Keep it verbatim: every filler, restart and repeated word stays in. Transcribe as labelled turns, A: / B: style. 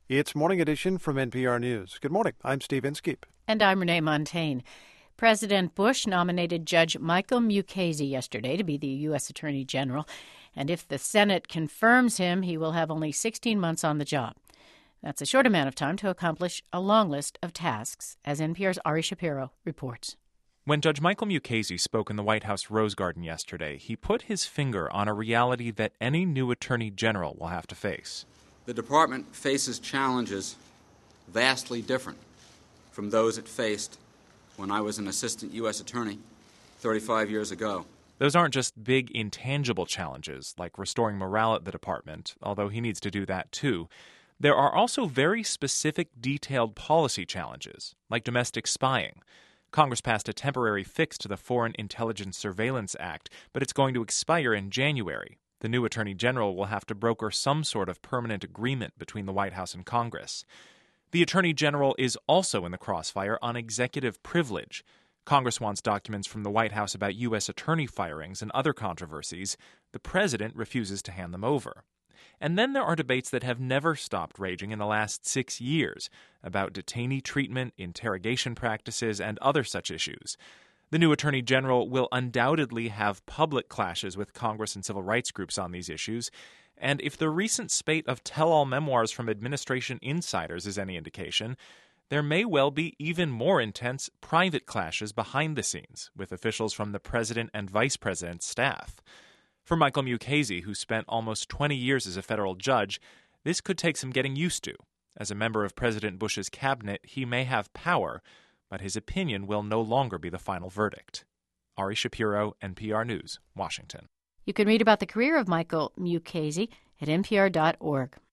A: It's Morning Edition from N P R News. Good morning. I'm Steve Inskeep.
B: And I'm Renee Montaigne. President Bush nominated Judge Michael Mukasey yesterday to be the U S Attorney General. And if the Senate confirms him, he will have only sixteen months on the job. That's a short amount of time to accomplish a long list of tasks, as N P R's Ari Shapiro reports.
C: When Judge Michael Mukasey spoke in the White House Rose Garden yesterday, he put his finger on a reality that any new attorney general will have to face.
D: The department faces challenges vastly different from those it faced when I was an assistant U S attorney thirty-five years ago.
C: Those aren't just big, intangible challenges, like restoring morale at the department, although he needs to do that too. There are also very specific, detailed policy challenges, like domestic spying. Congress passed a temporary fix to the Foreign Intelligence Surveillance Act, but it's going to expire in January. The new Attorney General will have to broker some sort of permanent agreement between the White House and Congress. The Attorney General is also in the crossfire on executive privilege. Congress wants documents from the White House about U S attorney firings and other controversies. The president refuses to hand them over. And then there are debates that have never stopped raging in the last six years about detainee treatment, interrogation practices, and other such issues. The new Attorney General will undoubtedly have public clashes with Congress and civil rights groups on these issues. And if the recent spate of tell-all memoirs from administration insiders is any indication, there may well be even more intense private clashes behind the scenes with officials from the president and vice president's staff. For Michael Mukasey, who spent almost twenty years as a federal judge, this could take some getting used to. As a member of President Bush's cabinet, he may have power, but his opinion will no longer be the final verdict. Ari Shapiro, N P R News, Washington.
B: You can read about the career of Michael Mukasey at N P R dot org.